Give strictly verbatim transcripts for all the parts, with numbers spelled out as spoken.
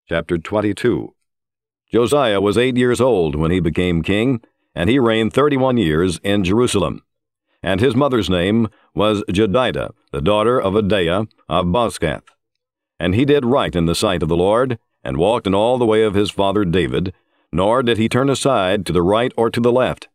Chapter twenty-two. Josiah was eight years old when he became king, and he reigned thirty-one years in Jerusalem. And his mother's name was Jedidah, the daughter of Adaiah of Bozkath. And he did right in the sight of the Lord, and walked in all the way of his father David, nor did he turn aside to the right or to the left.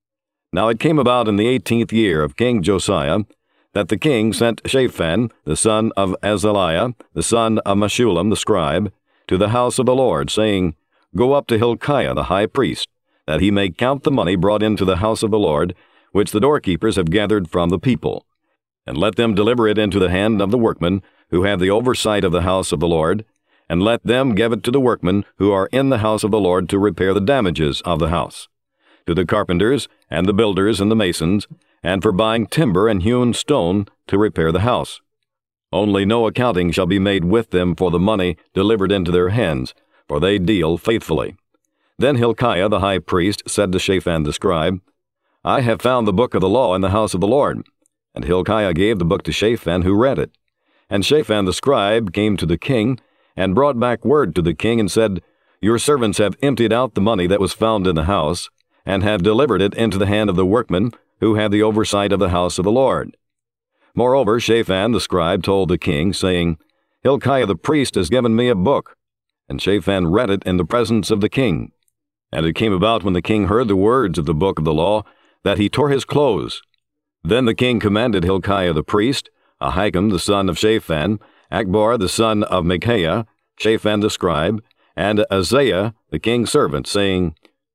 Now it came about in the eighteenth year of King Josiah, that the king sent Shaphan, the son of Azaliah, the son of Meshullam the scribe, to the house of the Lord, saying, Go up to Hilkiah the high priest, that he may count the money brought into the house of the Lord, which the doorkeepers have gathered from the people, and let them deliver it into the hand of the workmen, who have the oversight of the house of the Lord, and let them give it to the workmen who are in the house of the Lord to repair the damages of the house, to the carpenters, and the builders, and the masons, and for buying timber and hewn stone to repair the house. Only no accounting shall be made with them for the money delivered into their hands, for they deal faithfully. Then Hilkiah the high priest said to Shaphan the scribe, I have found the book of the law in the house of the Lord. And Hilkiah gave the book to Shaphan, who read it. And Shaphan the scribe came to the king, and brought back word to the king, and said, Your servants have emptied out the money that was found in the house, and have delivered it into the hand of the workmen, who have the oversight of the house of the Lord. Moreover, Shaphan the scribe told the king, saying, Hilkiah the priest has given me a book. And Shaphan read it in the presence of the king. And it came about when the king heard the words of the book of the law, that he tore his clothes. Then the king commanded Hilkiah the priest, Ahikam the son of Shaphan, Akbor the son of Micaiah, Shaphan the scribe, and Azariah the king's servant, saying,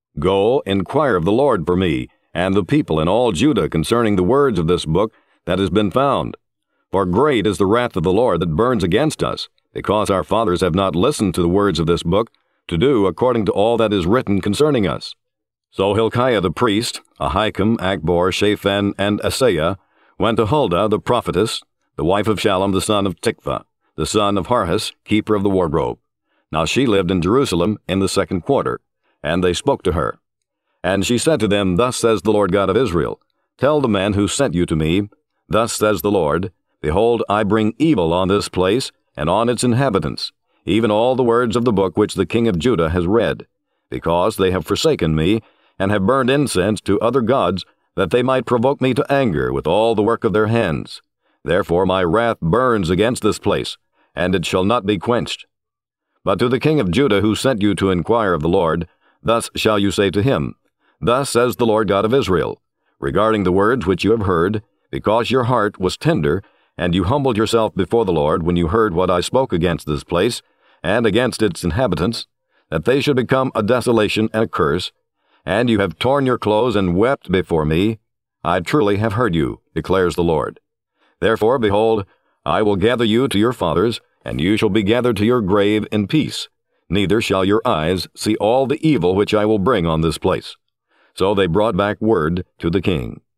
Go, inquire of the Lord for me, and the people in all Judah concerning the words of this book that has been found. For great is the wrath of the Lord that burns against us, because our fathers have not listened to the words of this book, to do according to all that is written concerning us. So Hilkiah the priest, Ahikam, Akbor, Shaphan, and Asaiah went to Huldah the prophetess, the wife of Shallum the son of Tikvah, the son of Harhas, keeper of the wardrobe. Now she lived in Jerusalem in the second quarter, and they spoke to her. And she said to them, Thus says the Lord God of Israel, Tell the man who sent you to me, Thus says the Lord, Behold, I bring evil on this place, and on its inhabitants, even all the words of the book which the king of Judah has read, because they have forsaken me, and have burned incense to other gods, that they might provoke me to anger with all the work of their hands. Therefore my wrath burns against this place, and it shall not be quenched. But to the king of Judah who sent you to inquire of the Lord, thus shall you say to him, Thus says the Lord God of Israel, regarding the words which you have heard, because your heart was tender, and you humbled yourself before the Lord when you heard what I spoke against this place, and against its inhabitants, that they should become a desolation and a curse, and you have torn your clothes and wept before me, I truly have heard you, declares the Lord. Therefore, behold, I will gather you to your fathers, and you shall be gathered to your grave in peace, neither shall your eyes see all the evil which I will bring on this place. So they brought back word to the king.